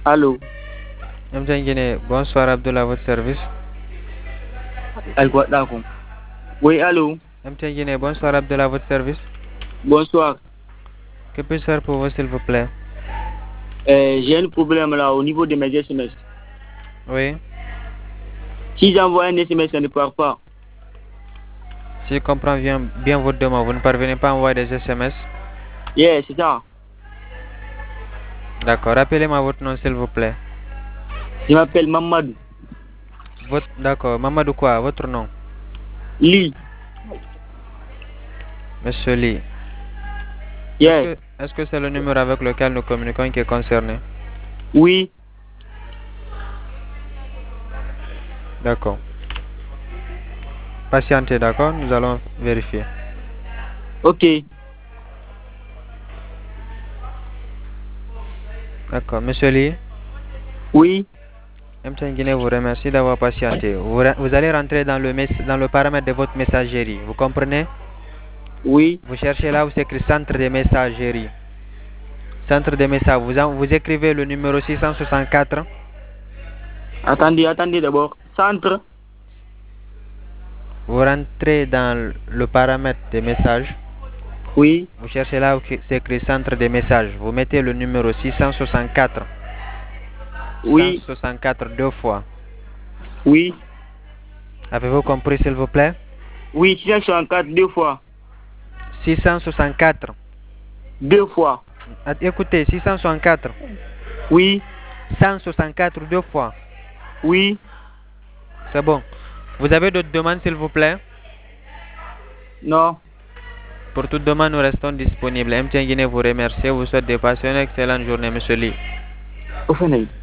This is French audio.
Allô? MTN Guinée, bonsoir Abdullah, à votre service. D'accord. Oui, allô? MTN Guinée, bonsoir Abdullah, à votre service. Bonsoir. Que puis-je faire pour vous, s'il vous plaît? J'ai un problème là au niveau de mes SMS. Oui. Si j'envoie un SMS, ça ne part pas. Si je comprends bien votre demande, vous ne parvenez pas à envoyer des SMS? Yeah, c'est ça. D'accord. Rappelez-moi votre nom, s'il vous plaît. Je m'appelle Mamadou. D'accord. Mamadou quoi? Votre nom? Lee. Monsieur Lee. Yeah. Est-ce que c'est le numéro avec lequel nous communiquons qui est concerné? Oui. D'accord. Patientez, d'accord? Nous allons vérifier. Ok. D'accord. Monsieur Lee, Oui. MTN Guinée vous remercie d'avoir patienté. Vous allez rentrer dans le paramètre de votre messagerie. Vous comprenez? Oui. Vous cherchez là où c'est écrit centre de messagerie. Centre de messages. Vous écrivez le numéro 664. Attendez d'abord. Centre. Vous rentrez dans le paramètre des messages. Oui. Vous cherchez là où c'est écrit centre de messages. Vous mettez le numéro 664. Oui. 164 deux fois. Oui. Avez-vous compris, s'il vous plaît? Oui, 664 deux fois. 664. Deux fois. Écoutez, 664. Oui. 164 deux fois. Oui. C'est bon. Vous avez d'autres demandes, s'il vous plaît? Non. Pour toute demande, nous restons disponibles. MTN Guinée vous remercie. Vous souhaite de passer une excellente journée, monsieur Lee. Au final.